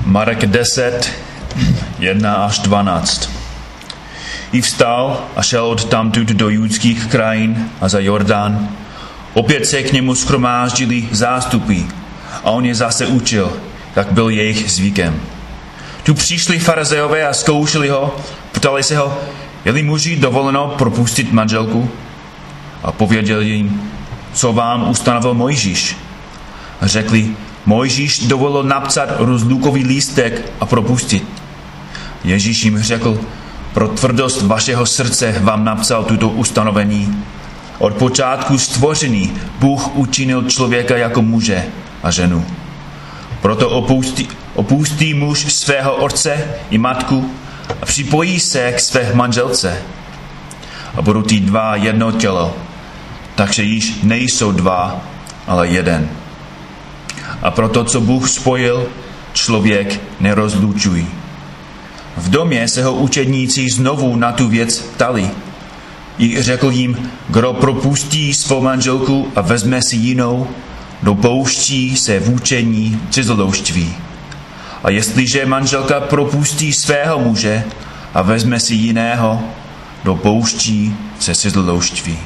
Marek 10, 1 až 12. I vstal a šel odtamtud do judských krajin a za Jordán. Opět se k němu shromáždili zástupy a on je zase učil, jak byl jejich zvykem. Tu přišli farizeové a zkoušeli ho, ptali se ho, je-li muži dovoleno propustit manželku? A pověděl jim, co vám ustanovil Mojžíš. A řekli, Mojžíš dovolil napsat rozlukový lístek a propustit. Ježíš jim řekl, pro tvrdost vašeho srdce vám napsal tuto ustanovení. Od počátku stvoření Bůh učinil člověka jako muže a ženu. Proto opustí muž svého otce i matku a připojí se k své manželce. A budou ty dva jedno tělo, takže již nejsou dva, ale jeden. A proto, co Bůh spojil, člověk nerozlučují. V domě se ho učedníci znovu na tu věc ptali. I řekl jim, kdo propustí svou manželku a vezme si jinou, dopouští se v učení cizoložství. A jestliže manželka propustí svého muže a vezme si jiného, dopouští se cizoložství.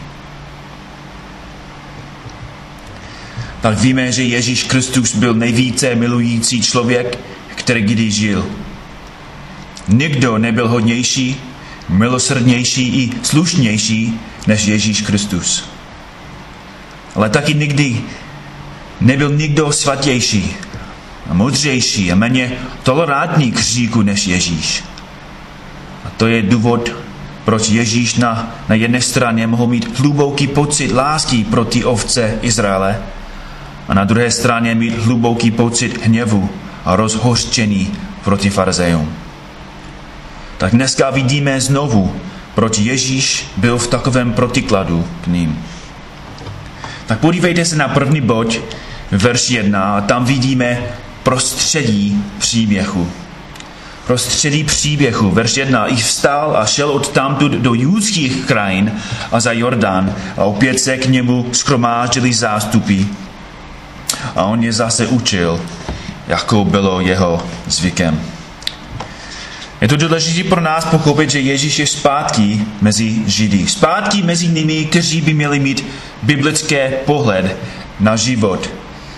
Tak víme, že Ježíš Kristus byl nejvíce milující člověk, který kdy žil. Nikdo nebyl hodnější, milosrdnější i slušnější než Ježíš Kristus. Ale taky nikdy nebyl nikdo svatější a moudřejší a méně tolerantní k hříchu než Ježíš. A to je důvod, proč Ježíš na jedné straně mohl mít hluboký pocit lásky pro ty ovce Izraele a na druhé straně mít hluboký pocit hněvu a rozhořčení proti farizejům. Tak dneska vidíme znovu, proč Ježíš byl v takovém protikladu k ním. Tak podívejte se na první bod, verš 1, a tam vidíme prostředí příběhu. Prostředí příběhu, verš 1, i vstal a šel odtamtud do judských krajin a za Jordán a opět se k němu shromáždili zástupy a on je zase učil, jako bylo jeho zvykem. Je to důležité pro nás pochopit, že Ježíš je zpátky mezi Židy. Zpátky mezi nimi, kteří by měli mít biblické pohled na život.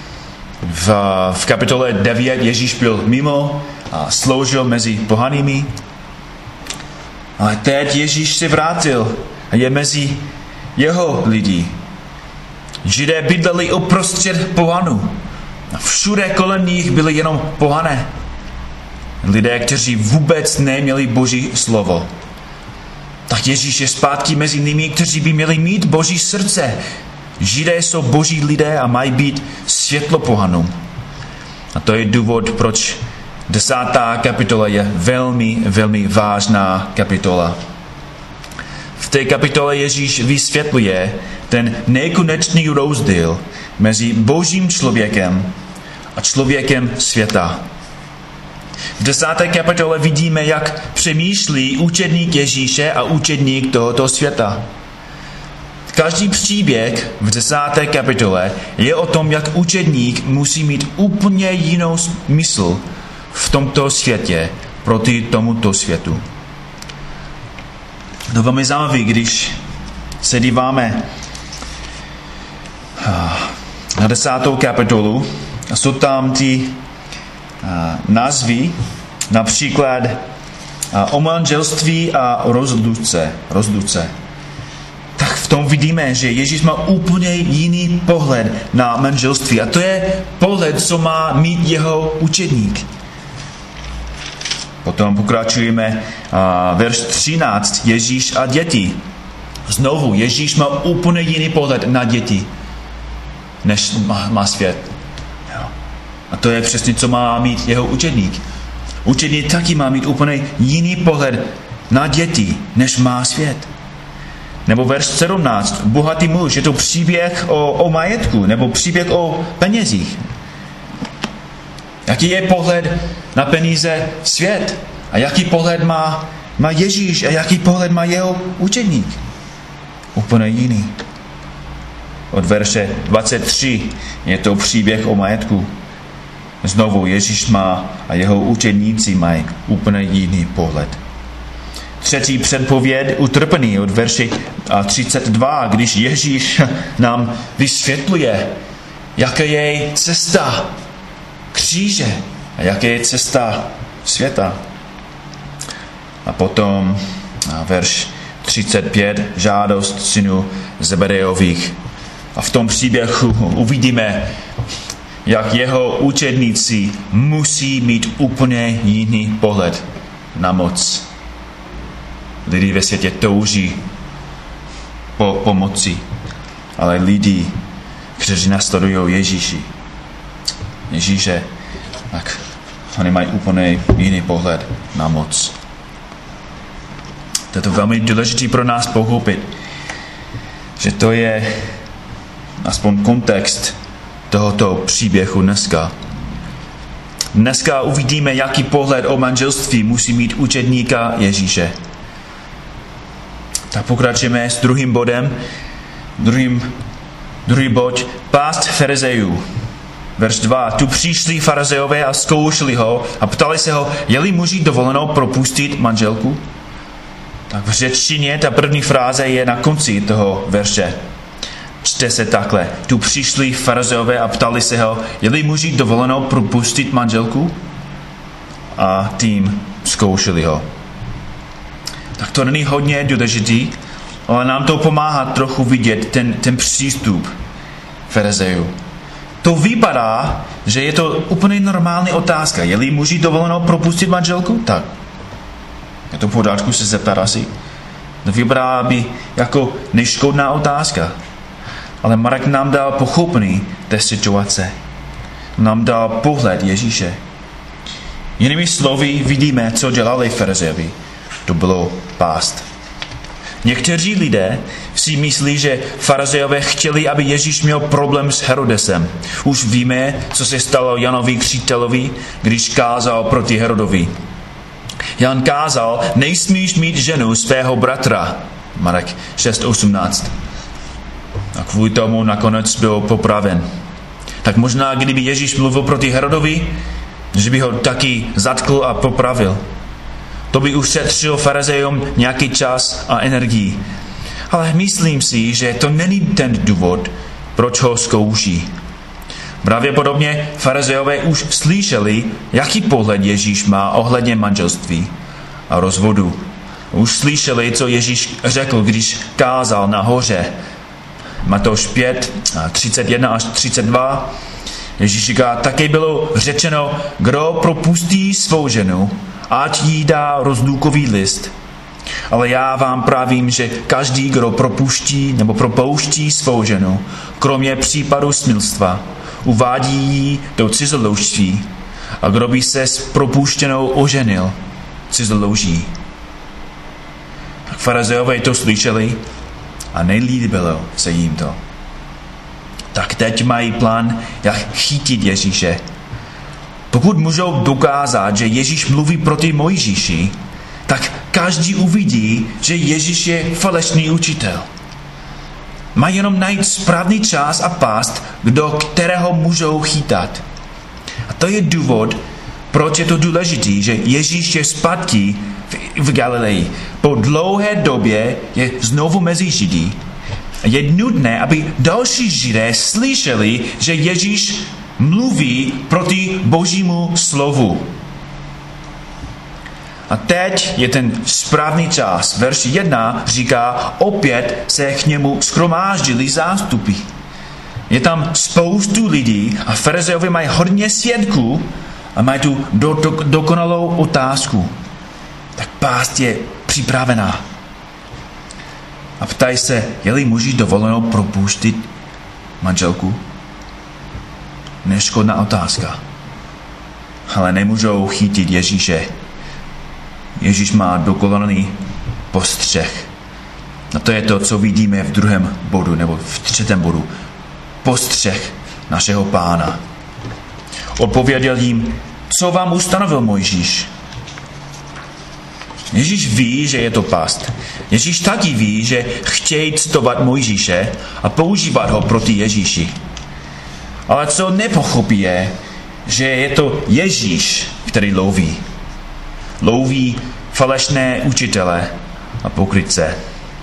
V kapitole 9 Ježíš byl mimo a sloužil mezi pohanými. Ale teď Ježíš se vrátil a je mezi jeho lidí. Židé bydleli uprostřed pohanů. A všude kolem nich byly jenom pohané. Lidé, kteří vůbec neměli Boží slovo. Tak Ježíš je zpátky mezi nimi, kteří by měli mít Boží srdce. Židé jsou Boží lidé a mají být světlo pohanům. A to je důvod, proč 10. kapitola je velmi, velmi vážná kapitola. V té kapitole Ježíš vysvětluje ten nekonečný rozdíl mezi Božím člověkem a člověkem světa. V 10. kapitole vidíme, jak přemýšlí učedník Ježíše a učedník tohoto světa. Každý příběh v 10. kapitole je o tom, jak učedník musí mít úplně jinou mysl v tomto světě proti tomuto světu. To velmi zajímavé, když se díváme na 10. kapitolu a jsou tam ty názvy, například o manželství a rozluce. Tak v tom vidíme, že Ježíš má úplně jiný pohled na manželství. A to je pohled, co má mít jeho učedník. Potom pokračujeme verš 13, Ježíš a děti. Znovu, Ježíš má úplně jiný pohled na děti, než má svět. A to je přesně, co má mít jeho učedník. Učedník taky má mít úplně jiný pohled na děti, než má svět. Nebo verš 17, bohatý muž, je to příběh o majetku, nebo příběh o penězích. Jaký je pohled na peníze svět? A jaký pohled má Ježíš? A jaký pohled má jeho učedník? Úplně jiný. Od verše 23 je to příběh o majetku. Znovu Ježíš má a jeho učedníci mají úplně jiný pohled. Třetí předpověď utrpení od verši 32, když Ježíš nám vysvětluje, jaká je cesta kříže a jaká je cesta světa. A potom verš 35, žádost synů Zebedejových. A v tom příběhu uvidíme, jak jeho učedníci musí mít úplně jiný pohled na moc. Lidi ve světě touží po pomoci, ale lidi, kteří následují Ježíše, tak oni mají úplně jiný pohled na moc. To je velmi důležité pro nás pochopit, že to je aspoň kontext tohoto příběhu dneska. Dneska uvidíme, jaký pohled o manželství musí mít učedníka Ježíše. Tak pokračujeme s druhým bodem. Druhý bod, pást farizejů. Verš 2. Tu přišli farizejové a zkoušeli ho a ptali se ho, je-li muži dovoleno propustit manželku? Tak v řečtině ta první fráze je na konci toho verše. Čte se takhle. Tu přišli farizejové a ptali se ho, je-li muži dovoleno propustit manželku? A tím zkoušeli ho. Tak to není hodně důležitý, ale nám to pomáhá trochu vidět ten přístup farizejů. To vypadá, že je to úplně normální otázka. Je-li muži dovoleno propustit manželku? Tak. Je to v pořádku se zeptat asi. To vypadá by jako neškodná otázka. Ale Marek nám dal pochopení té situace. Nám dal pohled Ježíše. Jinými slovy vidíme, co dělali farizejové. To bylo pást. Někteří lidé si myslí, že farizejové chtěli, aby Ježíš měl problém s Herodesem. Už víme, co se stalo Janovi Křtitelovi, když kázal proti Herodovi. Jan kázal, nesmíš mít ženu svého bratra. Marek 6:18. A kvůli tomu nakonec byl popraven. Tak možná, kdyby Ježíš mluvil proti Herodovi, že by ho taky zatkl a popravil. To by ušetřilo farizejům nějaký čas a energii. Ale myslím si, že to není ten důvod, proč ho zkouší. Pravděpodobně farizejové už slyšeli, jaký pohled Ježíš má ohledně manželství a rozvodu. Už slyšeli, co Ježíš řekl, když kázal na hoře. Matouš 5:31-32. Ježíš říká, také bylo řečeno, kdo propustí svou ženu, ať jí dá rozlukový list. Ale já vám pravím, že každý, kdo propouští svou ženu, kromě případu smilstva, uvádí ji do cizoložství. A kdo by se s propuštěnou oženil, cizoloží. Tak farizejové to slyšeli a nelíbilo se jim to. Tak teď mají plán, jak chytit Ježíše. Pokud můžou dokázat, že Ježíš mluví proti Mojžíši, tak každý uvidí, že Ježíš je falešný učitel. Mají jenom najít správný čas a pást, do kterého můžou chytat. A to je důvod, proč je to důležitý, že Ježíš je zpátky v Galileji. Po dlouhé době je znovu mezi Židy. Je nutné, aby další Židé slyšeli, že Ježíš mluví proti Božímu slovu. A teď je ten správný čas. Verš 1 říká, opět se k němu shromáždili zástupy. Je tam spoustu lidí a farizejové mají hodně svědků a mají tu dokonalou otázku. Tak pást je připravená. A ptají se, je-li muži dovoleno propustit manželku? Neškodná otázka. Ale nemůžou chytit Ježíše. Ježíš má dokonalý postřeh. A to je to, co vidíme v druhém bodu, nebo v třetím bodu. Postřeh našeho Pána. Odpověděl jim, co vám ustanovil Mojžíš? Ježíš ví, že je to past. Ježíš taky ví, že chtějí citovat Mojžíše a používat ho proti Ježíši. Ale co nepochopí je, že je to Ježíš, který loví. Loví falešné učitele a pokrytce.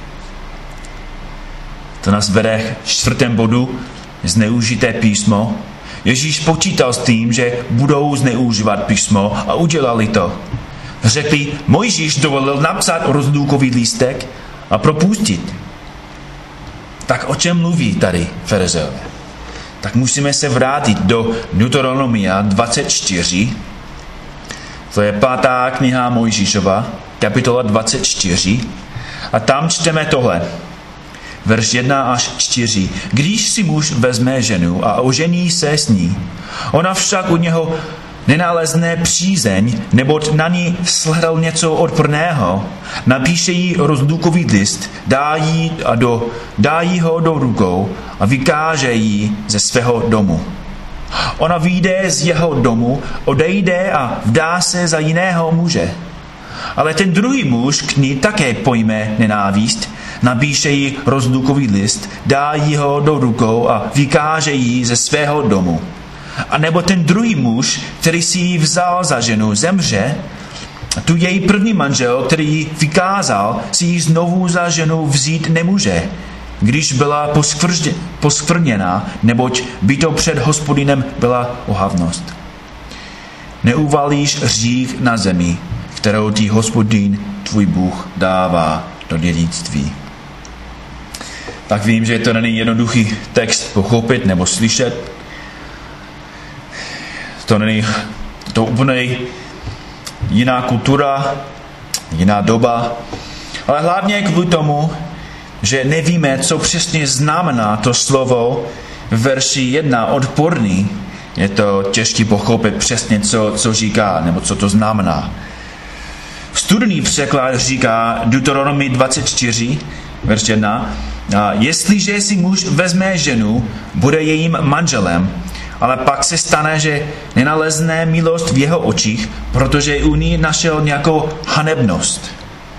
To nás vede k 4. bodu, zneužité písmo. Ježíš počítal s tím, že budou zneužívat písmo a udělali to. Řekli, Mojžíš dovolil napsat rozlukový lístek a propustit. Tak o čem mluví tady farizeové? Tak musíme se vrátit do Deuteronomia 24. To je 5. kniha Mojžíšova, kapitola 24. A tam čteme tohle. Verš 1 až 4. Když si muž vezme ženu a ožení se s ní, ona však u něho nenalezne přízeň, neboť na ní shledal něco odporného, napíše jí rozlukový list, dá jí ho do rukou a vykáže jí ze svého domu. Ona vyjde z jeho domu, odejde a vdá se za jiného muže. Ale ten druhý muž k ní také pojme nenávist, napíše jí rozlukový list, dá jí ho do rukou a vykáže jí ze svého domu. A nebo ten druhý muž, který si ji vzal za ženu, zemře, tu její první manžel, který ji vykázal, si ji znovu za ženu vzít nemůže, když byla poskvrněná, neboť by to před Hospodinem byla ohavnost. Neuvalíš hřích na zemi, kterou ti Hospodin, tvůj Bůh, dává do dědictví. Tak vím, že to není jednoduchý text pochopit nebo slyšet. To není to úplně jiná kultura, jiná doba, ale hlavně kvůli tomu, že nevíme, co přesně znamená to slovo v verši 1 odporný. Je to těžké pochopit přesně, co říká, nebo co to znamená. Studijní překlad říká Deuteronomii 24, verš 1, jestliže si muž vezme ženu, bude jejím manželem, ale pak se stane, že nenalezne milost v jeho očích, protože u ní našel nějakou hanebnost.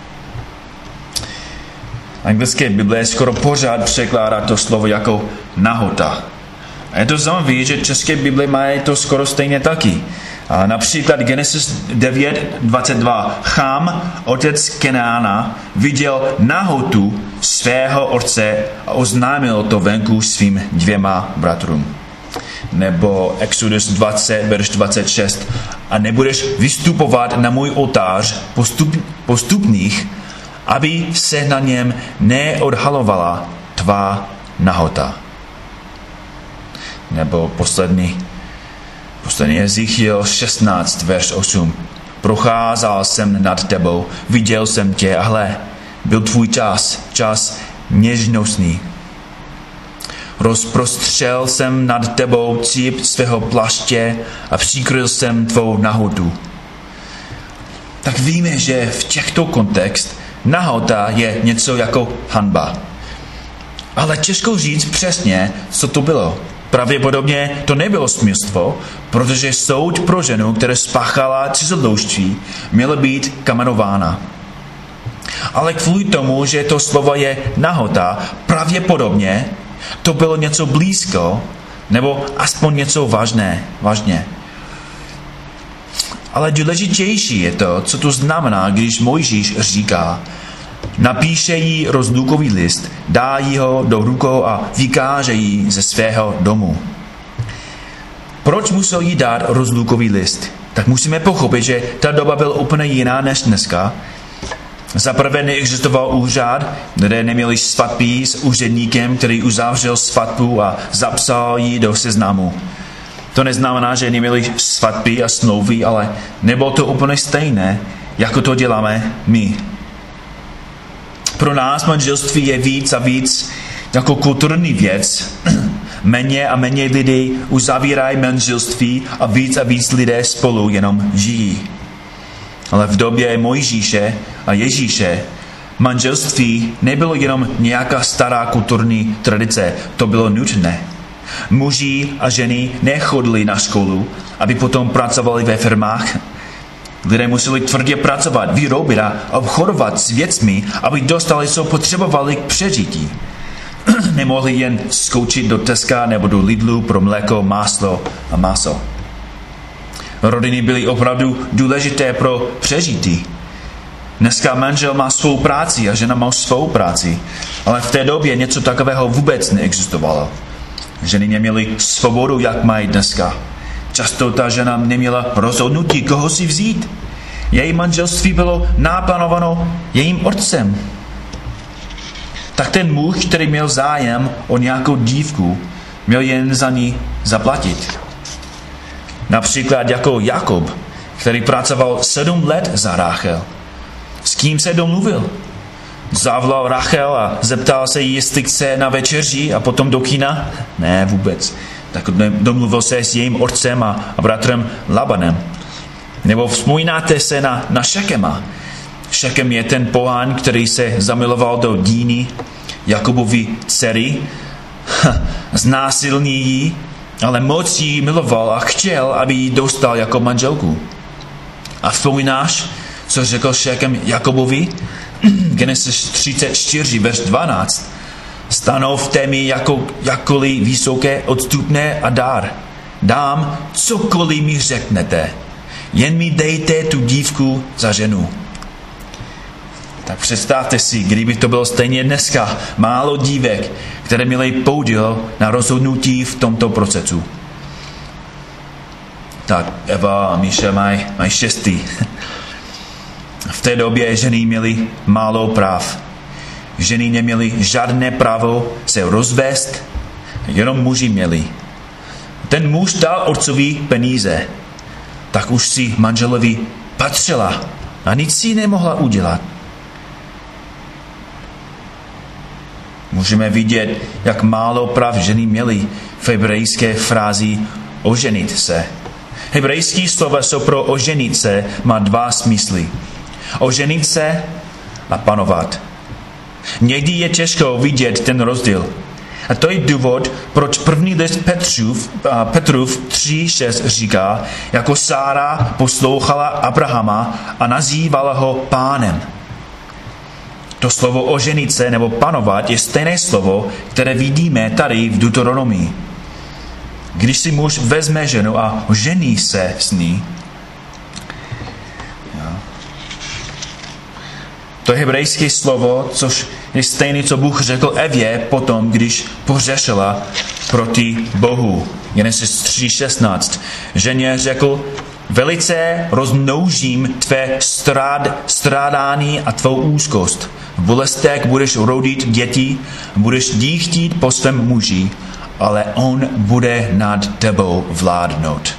Anglické Bible skoro pořád překládá to slovo jako nahota. A je to zajímavé, že české Bible mají to skoro stejně taky. A například Genesis 9:22. Chám, otec Kenána, viděl nahotu svého otce a oznámil to venku svým 2 bratrům. Nebo Exodus 20, verš 26. A nebudeš vystupovat na můj oltář postupných, aby se na něm neodhalovala tvá nahota. Nebo poslední Ezechiel 16, verš 8. Procházel jsem nad tebou, viděl jsem tě a hle, byl tvůj čas něžnostný. Rozprostřel jsem nad tebou cíp svého plaště a přikryl jsem tvou nahotu. Tak víme, že v těchto kontext nahota je něco jako hanba. Ale těžko říct přesně, co to bylo. Pravděpodobně to nebylo smilstvo, protože soud pro ženu, která spáchala cizoložství, měla být kamenována. Ale kvůli tomu, že to slovo je nahota, pravděpodobně to bylo něco blízko, nebo aspoň něco vážně. Ale důležitější je to, co to znamená, když Mojžíš říká, napíše jí rozlukový list, dá jí ho do rukou a vykáže jí ze svého domu. Proč musel jí dát rozlukový list? Tak musíme pochopit, že ta doba byla úplně jiná než dneska. Zaprvé neexistoval úřad, kde neměli svatby s úředníkem, který uzavřel svatbu a zapsal ji do seznamu. To neznamená, že neměli svatby a smlouvy, ale nebylo to úplně stejné, jako to děláme my. Pro nás manželství je víc a víc jako kulturní věc. Méně a méně lidí uzavírají manželství a víc lidé spolu jenom žijí. Ale v době Mojžíše a Ježíše manželství nebylo jenom nějaká stará kulturní tradice, to bylo nutné. Muži a ženy nechodili na školu, aby potom pracovali ve firmách. Lidé museli tvrdě pracovat, vyrobit a obchodovat s věcmi, aby dostali, co potřebovali k přežití. Nemohli jen skočit do Teska nebo do Lidlu pro mléko, máslo a maso. Rodiny byly opravdu důležité pro přežití. Dneska manžel má svou práci a žena má svou práci, ale v té době něco takového vůbec neexistovalo. Ženy neměly svobodu, jak mají dneska. Často ta žena neměla rozhodnutí, koho si vzít. Její manželství bylo naplánováno jejím otcem. Tak ten muž, který měl zájem o nějakou dívku, měl jen za ní zaplatit. Například jako Jakob, který pracoval 7 let za Rachel. S kým se domluvil? Zavolal Rachel a zeptal se jí, jestli chce na večeři a potom do kina? Ne, vůbec. Tak domluvil se s jejím otcem a bratrem Labanem. Nebo vzpomínáte se na Šekema. Šekem je ten pohán, který se zamiloval do Díny, Jakobovy dcery. Znásilnil ji, ale moc ji miloval a chtěl, aby ji dostal jako manželku. A vzpomínáš, co řekl Šekem Jakobovi? Genesis 34, verš 12. Stanovte mi jakkoliv vysoké odstupné a dar. Dám, cokoliv mi řeknete. Jen mi dejte tu dívku za ženu. Tak představte si, kdyby to bylo stejně dneska, málo dívek, které měly podíl na rozhodnutí v tomto procesu. Tak Eva a Míša mají štěstí. V té době ženy měly málo práv. Ženy neměly žádné právo se rozvést, jenom muži měli. Ten muž dal otcovi peníze, tak už si manželovi patřila a nic si nemohla udělat. Můžeme vidět, jak málo práv ženy měly v hebrejské frázi oženit se. Hebrejský slova jsou pro oženit se má 2 smysly. Oženit se a panovat. Někdy je těžko vidět ten rozdíl. A to je důvod, proč první list Petrův 3:6 říká, jako Sára poslouchala Abrahama a nazývala ho pánem. To slovo oženit se nebo panovat je stejné slovo, které vidíme tady v Deuteronomii. Když si muž vezme ženu a ožení se s ní, to je hebrejské slovo, což je stejné, co Bůh řekl Evě potom, když pohřešila proti Bohu. Genesis 3:16. Ženě řekl, velice rozmnožím tvé strádání a tvou úzkost. V bolestech budeš rodit děti, budeš díchtít po svém muži, ale on bude nad tebou vládnout.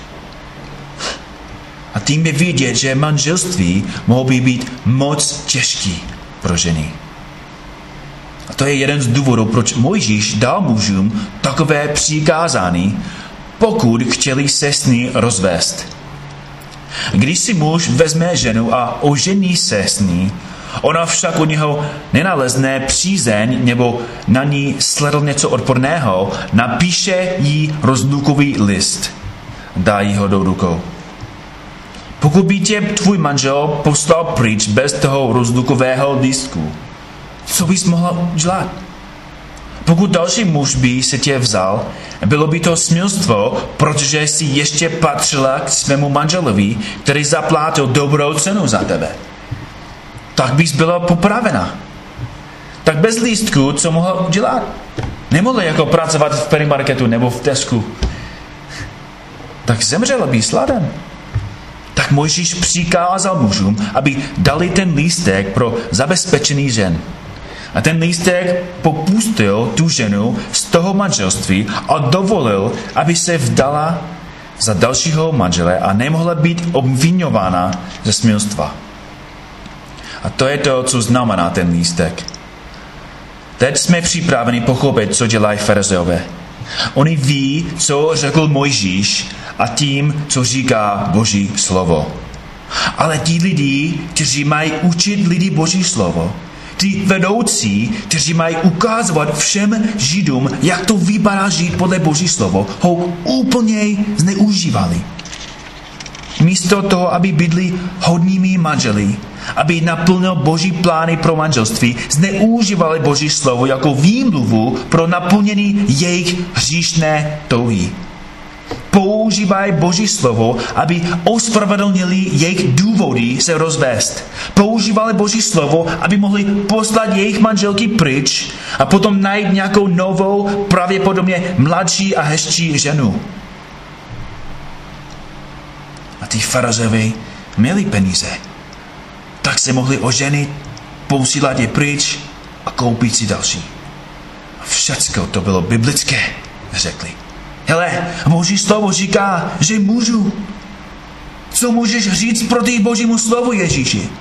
A tím je vidět, že manželství mohlo být moc těžký pro ženy. A to je jeden z důvodů, proč Mojžíš dal mužům takové přikázání, pokud chtěli se s ní rozvést. Když si muž vezme ženu a ožení se s ní, ona však od něho nenalezne přízeň nebo na ní sledl něco odporného, napíše jí rozlukový list. Dá jí ho do rukou. Pokud by tě tvůj manžel poslal pryč bez toho rozlukového lístku, co bys mohla udělat? Pokud další muž by se tě vzal, bylo by to smilstvo, protože jsi ještě patřila k svému manželovi, který zaplatil dobrou cenu za tebe. Tak bys byla popravena. Tak bez lístku, co mohla udělat? Nemohla jako pracovat v perimarketu nebo v Tesku. Tak zemřela by sladem. Tak Mojžíš přikázal mužům, aby dali ten lístek pro zabezpečený žen. A ten lístek popustil tu ženu z toho manželství a dovolil, aby se vdala za dalšího manžele a nemohla být obvinována ze smilstva. A to je to, co znamená ten lístek. Teď jsme připraveni pochopit, co dělají farizeové. Oni ví, co řekl Mojžíš a tím, co říká Boží slovo. Ale ti lidi, kteří mají učit lidi Boží slovo, ti vedoucí, kteří mají ukázovat všem Židům, jak to vypadá žít podle Boží slovo, ho úplně zneužívali. Místo toho, aby byli hodnými manželi, aby naplnil Boží plány pro manželství, zneužívali Boží slovo jako výmluvu pro naplnění jejich hříšné touhy. používají Boží slovo, aby ospravedlnili jejich důvody se rozvést. Používali Boží slovo, aby mohli poslat jejich manželky pryč a potom najít nějakou novou, pravděpodobně mladší a hezčí ženu. A ty farizeové měli peníze, tak se mohli oženit, posílat je pryč a koupit si další. A všecko to bylo biblické, řekli. Hele, Boží slovo říká, že můžu. Co můžeš říct proti Božímu slovu, Ježíši?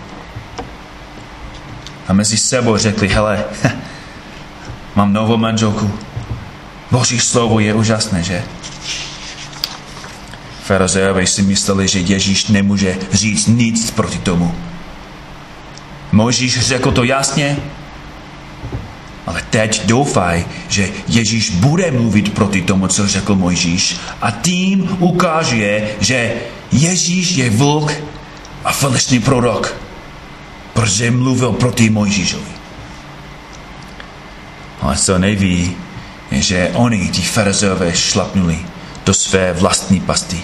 A mezi sebou řekli, hele, mám novou manželku. Boží slovo je úžasné, že? Farizeové si mysleli, že Ježíš nemůže říct nic proti tomu. Mojžíš řekl to jasně, ale teď doufaj, že Ježíš bude mluvit proti tomu, co řekl Mojžíš, a tím ukáže, že Ježíš je vlk a falešný prorok, protože mluvil proti Mojžíšovi. Ale co neví, je, že oni, ti farizeové, šlapnuli do své vlastní pasti.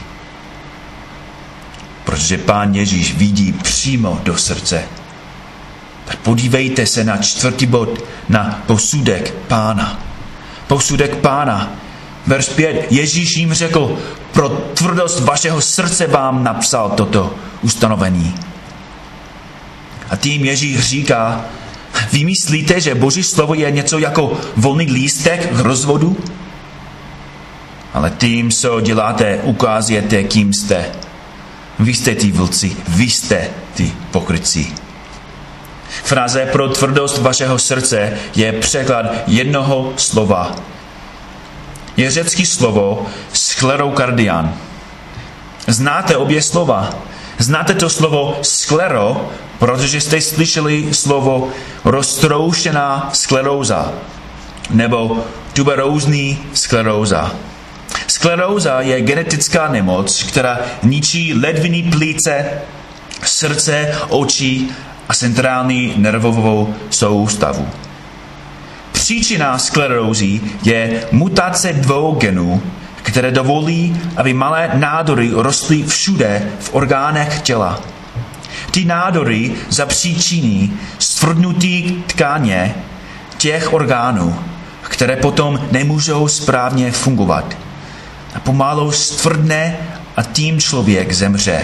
Protože Pán Ježíš vidí přímo do srdce. Tak podívejte se na 4. bod, na posudek Pána. Posudek Pána. Verš 5. Ježíš jim řekl, pro tvrdost vašeho srdce vám napsal toto ustanovení. A tím Ježíš říká, vy myslíte, že Boží slovo je něco jako volný lístek k rozvodu? Ale tím, co děláte, ukazujete, kým jste. Vy jste ty vlci, vy jste ty pokrytci. Fráze pro tvrdost vašeho srdce je překlad jednoho slova. Je řecké slovo sklerokardian. Znáte obě slova. Znáte to slovo sklero, protože jste slyšeli slovo roztroušená skleróza nebo tuberózní skleróza. Skleróza je genetická nemoc, která ničí ledviny plíce, srdce, oči a centrální nervovou soustavu. Příčina sklerózy je mutace 2 genů, které dovolí, aby malé nádory rostly všude v orgánech těla. Ty nádory zapříčiní stvrdnutí tkáně těch orgánů, které potom nemůžou správně fungovat. A pomalu stvrdne a tím člověk zemře.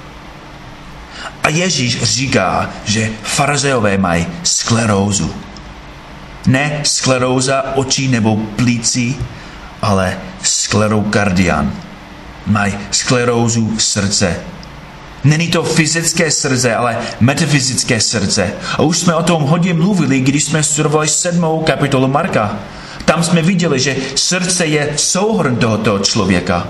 A Ježíš říká, že farizeové mají sklerózu. Ne skleróza očí nebo plící, ale sklerokardian. Mají sklerózu srdce. Není to fyzické srdce, ale metafyzické srdce. A už jsme o tom hodně mluvili, když jsme studovali 7. kapitolu Marka. Tam jsme viděli, že srdce je souhrn tohoto člověka.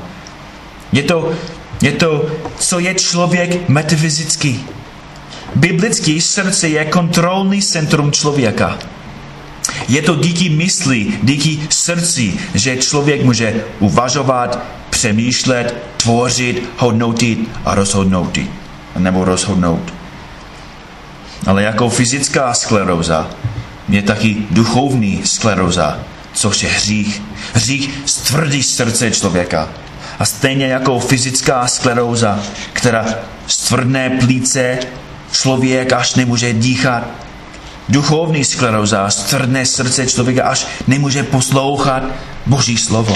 Je to, co je člověk metafyzický. Biblický srdce je kontrolní centrum člověka. Je to díky mysli, díky srdci, že člověk může uvažovat, přemýšlet, tvořit, hodnotit a rozhodnout. Ale jako fyzická skleróza je taky duchovní skleróza, což je hřích. Hřích stvrdí srdce člověka. A stejně jako fyzická skleróza, která stvrdne plíce, člověk až nemůže dýchat. Duchovní skleróza stvrdne srdce člověka, až nemůže poslouchat Boží slovo.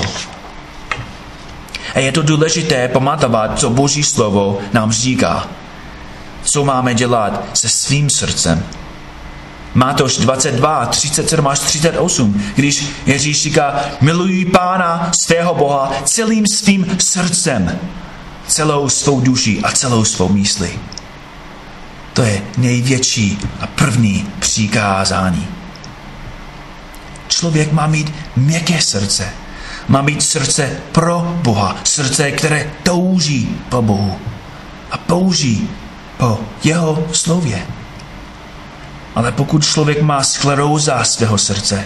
A je to důležité pamatovat, co Boží slovo nám říká. Co máme dělat se svým srdcem. Mátoš 22, 37 až 38, když Ježíš říká, miluj Pána svého Boha celým svým srdcem, celou svou duší a celou svou myslí. To je největší a první přikázání. Člověk má mít měkké srdce. Má mít srdce pro Boha. Srdce, které touží po Bohu. A touží po jeho slově. Ale pokud člověk má skleróza svého srdce,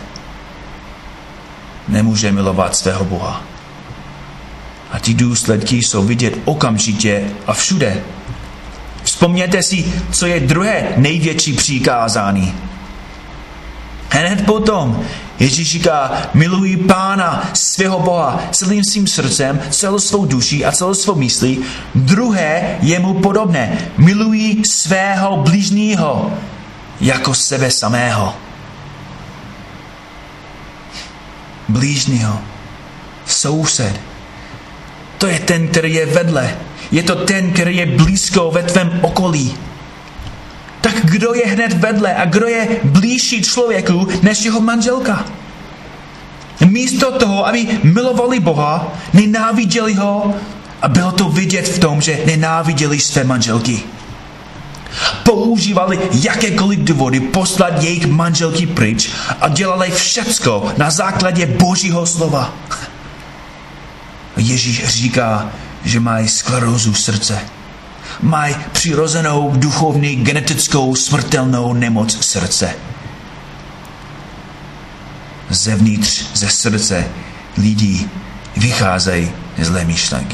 nemůže milovat svého Boha. A ty důsledky jsou vidět okamžitě a všude. Vzpomněte si, co je druhé největší přikázání. Hned potom Ježíš říká, miluj Pána, svého Boha, celým svým srdcem, celou svou duší a celou svou myslí. Druhé je mu podobné. Miluj svého bližního jako sebe samého. Blížního, soused. To je ten, který je vedle. Je to ten, který je blízko ve tvém okolí. Tak kdo je hned vedle a kdo je blížší člověku než jeho manželka? Místo toho, aby milovali Boha, nenáviděli ho a bylo to vidět v tom, že nenáviděli své manželky. Používali jakékoliv důvody poslat jejich manželky pryč a dělali všecko na základě Božího slova. Ježíš říká, že mají sklerózu srdce. Mají přirozenou duchovní genetickou smrtelnou nemoc srdce. Zevnitř ze srdce lidí vycházejí zlé myšlenky.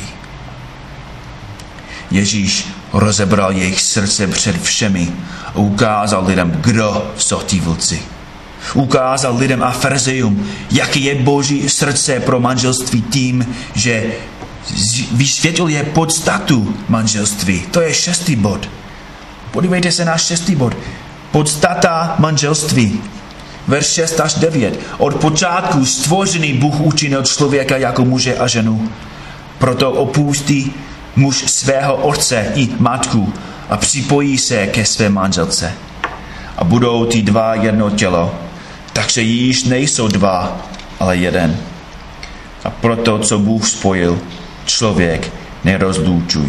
Ježíš rozebral jejich srdce před všemi a ukázal lidem, kdo jsou ti vlci. Ukázal lidem a farizejům, jaký je Boží srdce pro manželství tím, že vysvětlil je podstatu manželství. To je 6. bod. Podívejte se na 6. bod. Podstata manželství. Verš 6 až 9. Od počátku stvořený Bůh učinil člověka jako muže a ženu. Proto opustí muž svého otce i matku a připojí se ke své manželce. A budou ty dva jedno tělo. Takže již nejsou dva, ale jeden. A proto, co Bůh spojil, člověk nerozlučuj.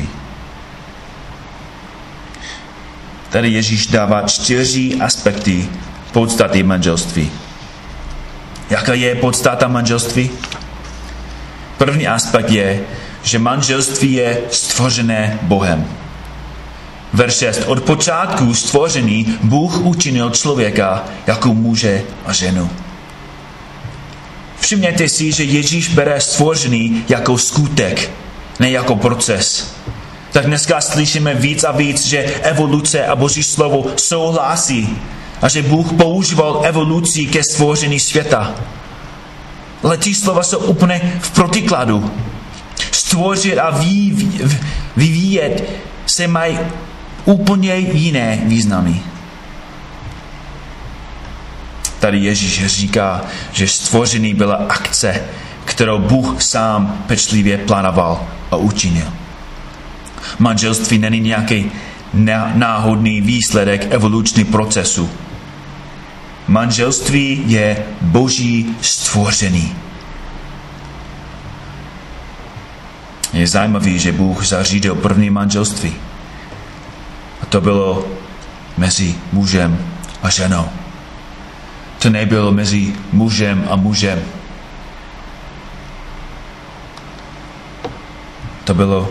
Tady Ježíš dává 4 aspekty podstaty manželství. Jaká je podstata manželství? První aspekt je, že manželství je stvořené Bohem. Verš 6. Od počátku stvořený Bůh učinil člověka jako muže a ženu. Všimněte si, že Ježíš bere stvořený jako skutek, ne jako proces. Tak dneska slyšíme víc a víc, že evoluce a Boží slovo souhlasí a že Bůh používal evoluci ke stvoření světa. Ale ty slova jsou úplně v protikladu. Stvořit a vyvíjet se mají úplně jiné významy. Tady Ježíš říká, že stvoření byla akce, kterou Bůh sám pečlivě plánoval a učinil. Manželství není nějaký náhodný výsledek evolučního procesu. Manželství je Boží stvoření. Je zajímavé, že Bůh zařídil první manželství. A to bylo mezi mužem a ženou. To nebylo mezi mužem a mužem. To bylo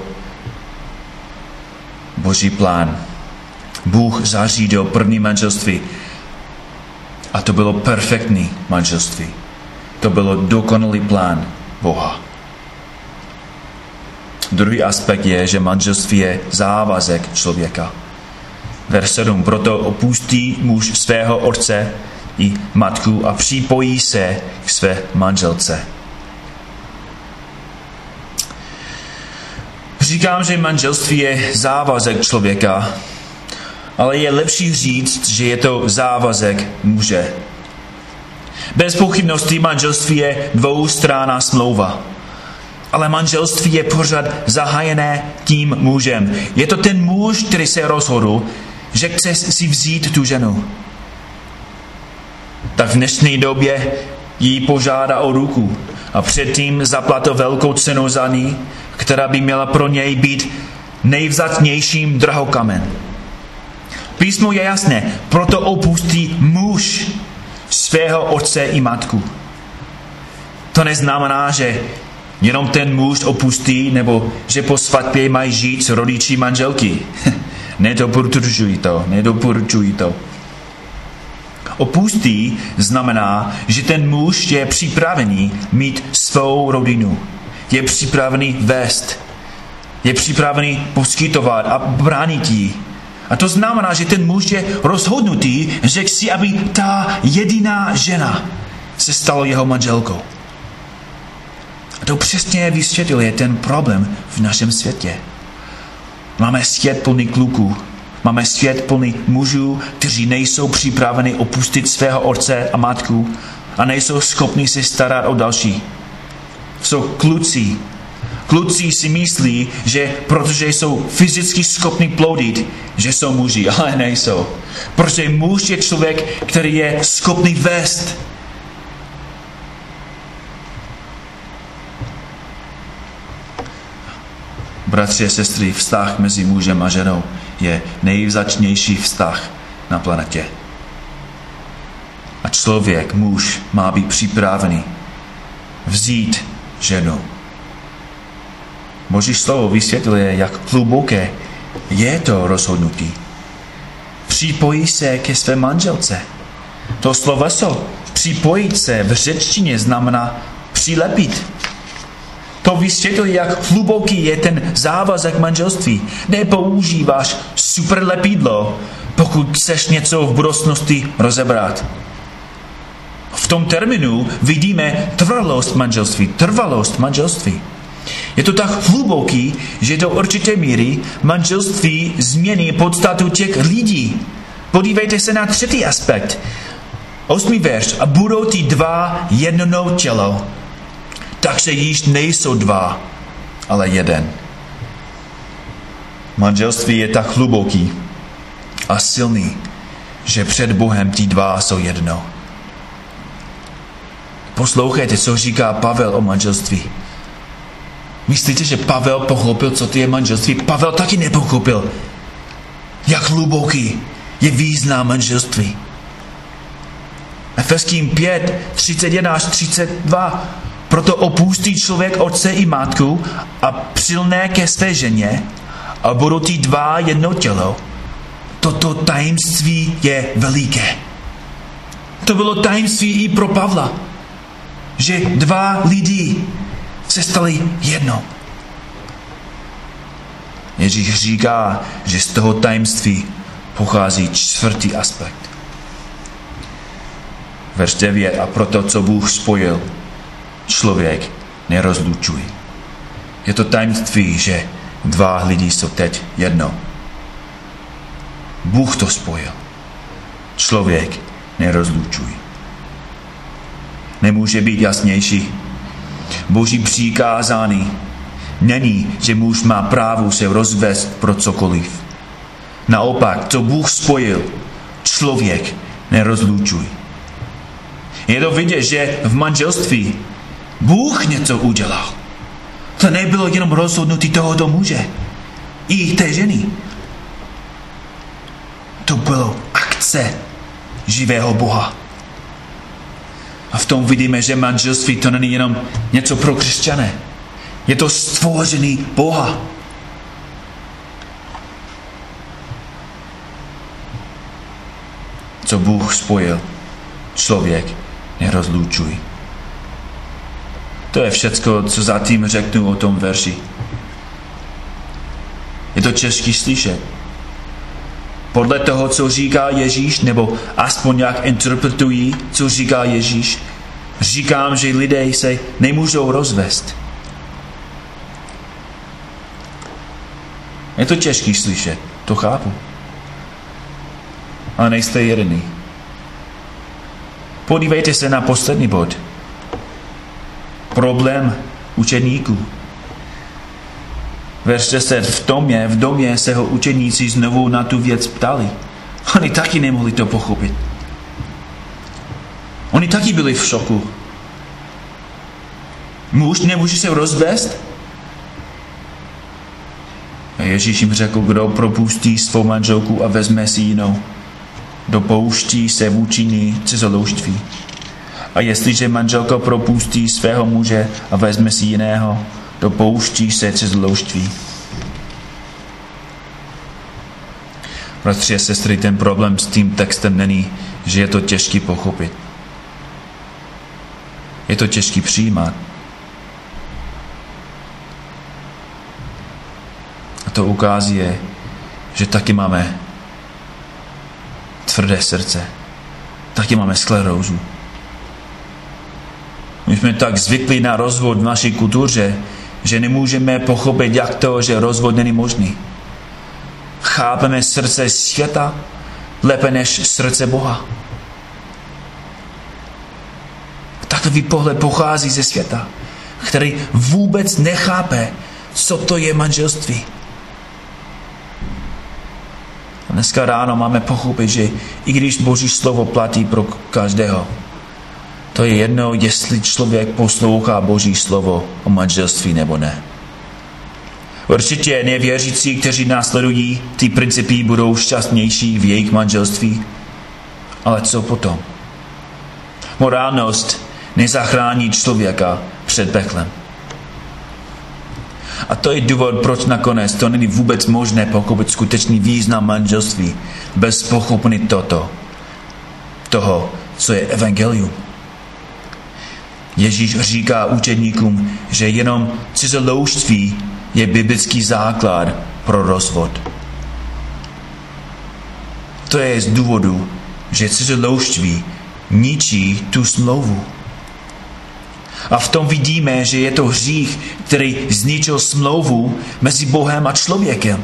Boží plán. Bůh zařídil první manželství. A to bylo perfektní manželství. To bylo dokonalý plán Boha. Druhý aspekt je, že manželství je závazek člověka. Verš 7. Proto opustí muž svého otce i matku a připojí se k své manželce. Říkám, že manželství je závazek člověka, ale je lepší říct, že je to závazek muže. Bez pochybnosti manželství je dvoustranná smlouva. Ale manželství je pořád zahájené tím mužem. Je to ten muž, který se rozhodl, že chce si vzít tu ženu. Tak v dnešní době jí požádá o ruku a předtím zaplatil velkou cenu za ní, která by měla pro něj být nejvzácnějším drahokamen. Písmo je jasné, proto opustí muž svého otce i matku. To neznamená, že jenom ten muž opustí, nebo že po svatbě mají žít s rodiči manželky. Nedoporučuji to. Opustí znamená, že ten muž je připravený mít svou rodinu. Je připravený vést. Je připravený poskytovat a bránit jí. A to znamená, že ten muž je rozhodnutý, že chce, aby ta jediná žena se stalo jeho manželkou. A to přesně vysvětluje ten problém v našem světě. Máme svět plný kluků, máme svět plný mužů, kteří nejsou připraveni opustit svého otce a matku a nejsou schopni se starat o další. Jsou kluci. Kluci si myslí, že protože jsou fyzicky schopni plodit, že jsou muži, ale nejsou. Protože muž je člověk, který je schopný vést. Bratři a sestry, vztah mezi mužem a ženou je nejvzácnější vztah na planetě. A člověk, muž, má být připravený vzít ženu. Boží slovo vysvětluje, jak hluboké je to rozhodnutí. Připojí se ke své manželce. To sloveso připojit se v řečtině znamená přilepit. To vysvětluje, jak hluboký je ten závazek manželství. Nepoužíváš superlepidlo, pokud chceš něco v budoucnosti rozebrat. V tom termínu vidíme trvalost manželství. Je to tak hluboký, že do určité míry manželství změní podstatu těch lidí. Podívejte se na 3. aspekt. 8. verš. A budou ty dva jedno tělo. Takže již nejsou dva, ale jeden. Manželství je tak hluboký a silný, že před Bohem ty dva jsou jedno. Poslouchejte, co říká Pavel o manželství. Myslíte, že Pavel pochopil, co to je manželství? Pavel taky nepochopil, jak hluboký je význam manželství. Efeským 5, 31 až 32. Proto opustí člověk otce i matku a přilne ke své ženě a budou ty dva jedno tělo. Toto tajemství je veliké. To bylo tajemství i pro Pavla, že dva lidi se stali jedno. Ježíš říká, že z toho tajemství pochází 4. aspekt. Verš 9. A proto, co Bůh spojil, člověk nerozlučuje. Je to tajemství, že dva lidi jsou teď jedno. Bůh to spojil. Člověk nerozlučuje. Nemůže být jasnější. Boží přikázání není, že muž má právo se rozvést pro cokoliv. Naopak, co Bůh spojil, člověk nerozlučuje. Je to vidět, že v manželství Bůh něco udělal. To nebylo jenom rozhodnutí tohoto muže i té ženy. To bylo akce živého Boha. A v tom vidíme, že manželství to není jenom něco pro křesťané. Je to stvořený Boha. Co Bůh spojil, člověk nerozlučuje. To je všecko, co zatím řeknu o tom verši. Je to těžké slyšet. Podle toho, co říká Ježíš, nebo aspoň jak interpretují, co říká Ježíš, říkám, že lidé se nemůžou rozvést. Je to těžké slyšet, to chápu. Ale nejste jediný. Podívejte se na poslední bod. Problém učeníků. Verš 10. V domě se ho učeníci znovu na tu věc ptali. Oni taky nemohli to pochopit. Oni taky byli v šoku. Muž nemůže se rozvést? A Ježíš jim řekl, kdo propustí svou manželku a vezme si jinou, dopouští se vůči ní cizoložství. A jestliže manželka propustí svého muže a vezme si jiného, dopouští se cizoložství. Bratři a sestry, ten problém s tím textem není, že je to těžký pochopit. Je to těžký přijímat. A to ukazuje, že taky máme tvrdé srdce. Taky máme sklerózu. My jsme tak zvyklí na rozvod v naší kultuře, že nemůžeme pochopit, jak to, že rozvod není možný. Chápeme srdce světa lépe než srdce Boha. Takový pohled pochází ze světa, který vůbec nechápe, co to je manželství. A dneska ráno máme pochopit, že i když Boží slovo platí pro každého, to je jedno, jestli člověk poslouchá Boží slovo o manželství nebo ne. Určitě nevěřící, kteří následují ty principy, budou šťastnější v jejich manželství. Ale co potom? Morálnost nezachrání člověka před peklem. A to je důvod, proč nakonec to není vůbec možné pochopit skutečný význam manželství bez pochopení toho, co je evangelium. Ježíš říká učedníkům, že jenom cizoloužství je biblický základ pro rozvod. To je z důvodu, že cizoloužství ničí tu smlouvu. A v tom vidíme, že je to hřích, který zničil smlouvu mezi Bohem a člověkem.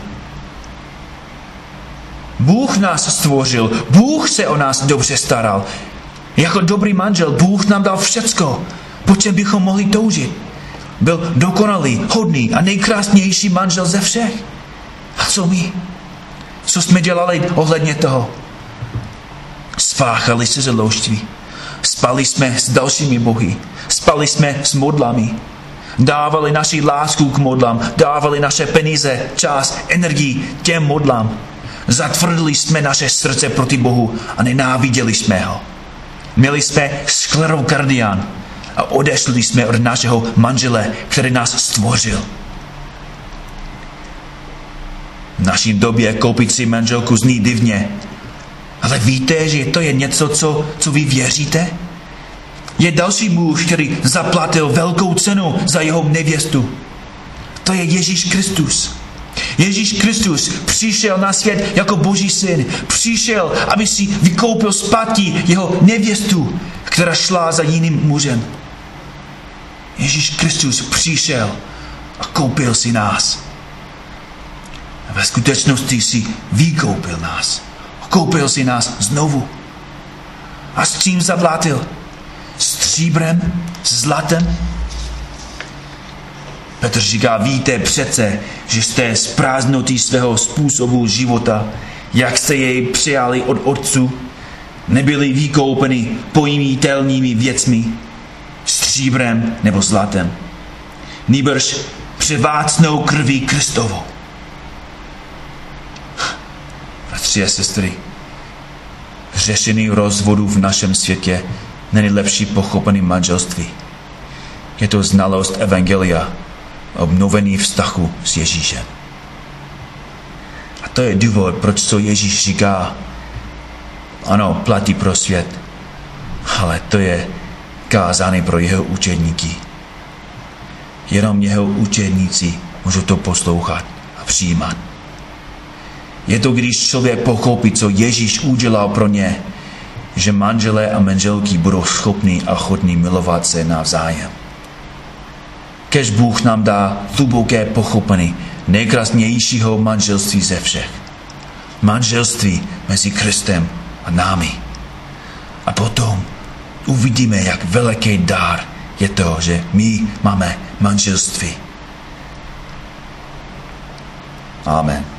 Bůh nás stvořil, Bůh se o nás dobře staral. Jako dobrý manžel Bůh nám dal všecko, po čem bychom mohli toužit. Byl dokonalý, hodný a nejkrásnější manžel ze všech. A co my? Co jsme dělali ohledně toho? Spáchali cizoloužství. Spali jsme s dalšími bohy. Spali jsme s modlami. Dávali naši lásku k modlám. Dávali naše peníze, čas, energii těm modlám. Zatvrdili jsme naše srdce proti Bohu a nenáviděli jsme ho. Měli jsme sklerokardián a odešli jsme od našeho manžele, který nás stvořil. V naší době koupit si manželku zní divně. Ale víte, že to je něco, co vy věříte? Je další muž, který zaplatil velkou cenu za jeho nevěstu. To je Ježíš Kristus. Ježíš Kristus přišel na svět jako Boží syn. Přišel, aby si vykoupil zpátky jeho nevěstu, která šla za jiným mužem. Ježíš Kristus přišel a koupil si nás. A ve skutečnosti si vykoupil nás. Koupil si nás znovu. A s čím zaplatil? Stříbrem? Zlatem? Petr říká, víte přece, že jste z prázdnoty svého způsobu života, jak jste jej přijali od otců, nebyli vykoupeni pojmitelnými věcmi, stříbrem nebo zlatem. Nýbrž převácnou krví Kristovou. Bratři a sestry, řešení rozvodu v našem světě není lepší pochopení manželství. Je to znalost evangelia, obnovený vztahu s Ježíšem. A to je důvod, proč to Ježíš říká. Ano, platí pro svět, ale to je kázaný pro jeho učedníky. Jenom jeho učedníci můžou to poslouchat a přijímat. Je to, když člověk pochopí, co Ježíš udělal pro ně, že manželé a manželky budou schopni a ochotní milovat se navzájem. Kež Bůh nám dá hluboké pochopení nejkrásnějšího manželství ze všech. Manželství mezi Kristem a námi. A potom uvidíme, jak veliký dar je to, že my máme manželství. Amen.